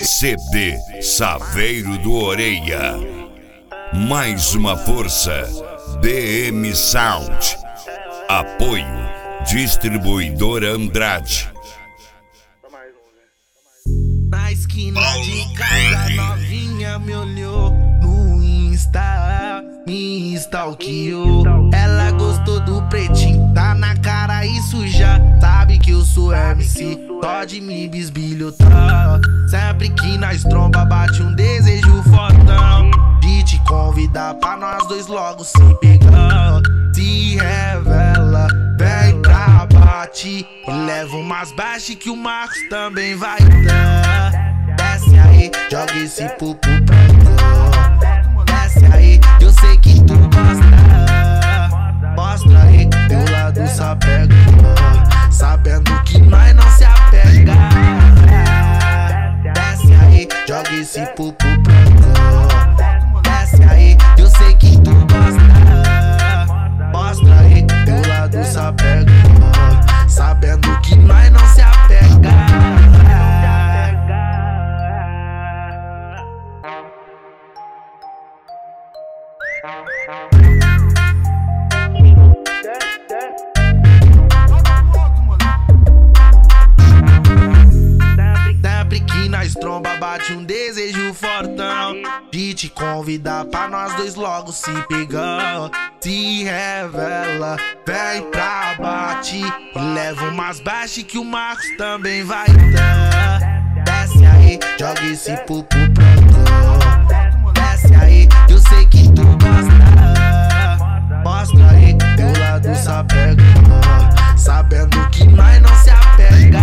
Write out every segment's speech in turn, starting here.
CD Saveiro do Orelha. Mais uma força. DM Sound. Apoio Distribuidora Andrade. Na esquina de casa, novinha me olhou no Insta, me stalkeou. Ela gostou do pretinho, tá na cara isso já. Sabe que eu sou MC, pode me bisbilhotar. Sempre que nós tromba bate um desejo fortão de te convidar pra nós dois logo se pegar. Se revela, vem pra bate e leva umas baixas que o Marcos também vai dar. Desce aí, joga esse pupu pra cá. Desce aí, eu sei que tu gosta. Mostra aí, teu lado sapega, sabendo que nós não se apega. Desce aí, joga esse pupu pra cá. Desce aí, eu sei que tu gosta. Mostra aí, teu lado sapega, sabendo que nós não se apega. Sempre que nós tromba bate um desejo fortão de te convidar pra nós dois logo se pegar. Se revela, vem pra bate e leva umas baixas que o Marcos também vai dar. Desce aí, joga esse pupu pra cá. Desce aí, eu sei que tu gosta. Mostra aí, teu lado sapega, sabendo que nós não se apega.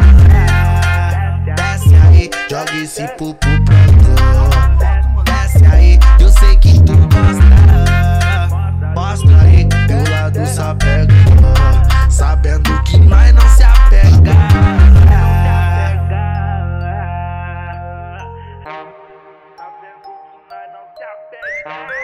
Desce aí, joga esse pupu pra cá. Desce aí, eu sei que tu gosta. Mostra aí, teu lado sapega, sabendo que nós não se apega. Sabendo que nós não se apega.